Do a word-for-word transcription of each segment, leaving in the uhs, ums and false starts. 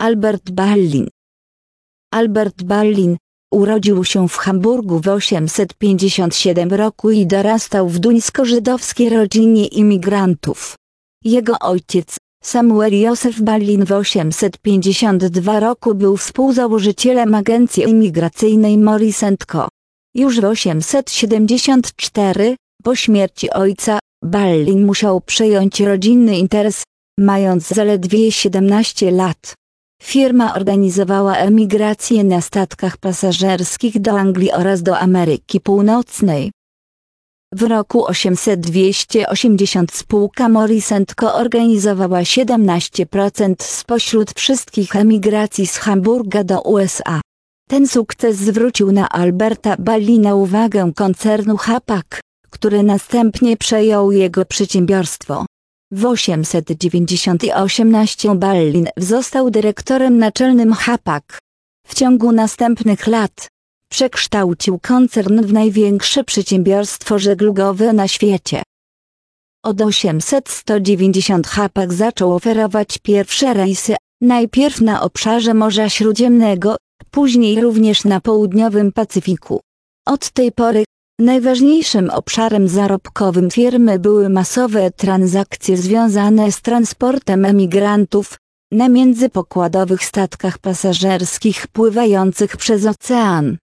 Albert Ballin. Albert Ballin urodził się w Hamburgu w osiemset pięćdziesiątym siódmym roku i dorastał w duńsko-żydowskiej rodzinie imigrantów. Jego ojciec, Samuel Józef Ballin, w osiemset pięćdziesiątym drugim roku był współzałożycielem agencji imigracyjnej Morris and Co. Już w osiemset siedemdziesiątym czwartym, po śmierci ojca, Ballin musiał przejąć rodzinny interes, mając zaledwie siedemnaście lat. Firma organizowała emigrację na statkach pasażerskich do Anglii oraz do Ameryki Północnej. W roku osiemset osiemdziesiątym spółka Morris and Co. organizowała siedemnaście procent spośród wszystkich emigracji z Hamburga do U S A. Ten sukces zwrócił na Alberta Ballina uwagę koncernu Hapag, który następnie przejął jego przedsiębiorstwo. W osiemset dziewięćdziesiątym osiemnastym Ballin został dyrektorem naczelnym Hapag. W ciągu następnych lat przekształcił koncern w największe przedsiębiorstwo żeglugowe na świecie. Od osiemset dziewięćdziesiątego Hapag zaczął oferować pierwsze rejsy, najpierw na obszarze Morza Śródziemnego, później również na południowym Pacyfiku. Od tej pory najważniejszym obszarem zarobkowym firmy były masowe transakcje związane z transportem emigrantów na międzypokładowych statkach pasażerskich pływających przez ocean.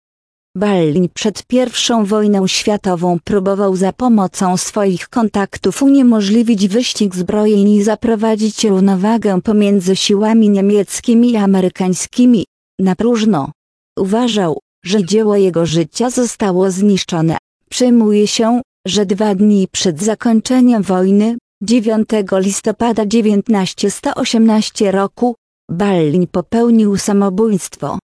Ballin przed pierwszą wojną światową próbował za pomocą swoich kontaktów uniemożliwić wyścig zbrojeń i zaprowadzić równowagę pomiędzy siłami niemieckimi i amerykańskimi. Na próżno. Uważał, że dzieło jego życia zostało zniszczone. Przejmuje się, że dwa dni przed zakończeniem wojny, dziewiątego listopada tysiąc dziewięćset osiemnastego roku, Ballin popełnił samobójstwo.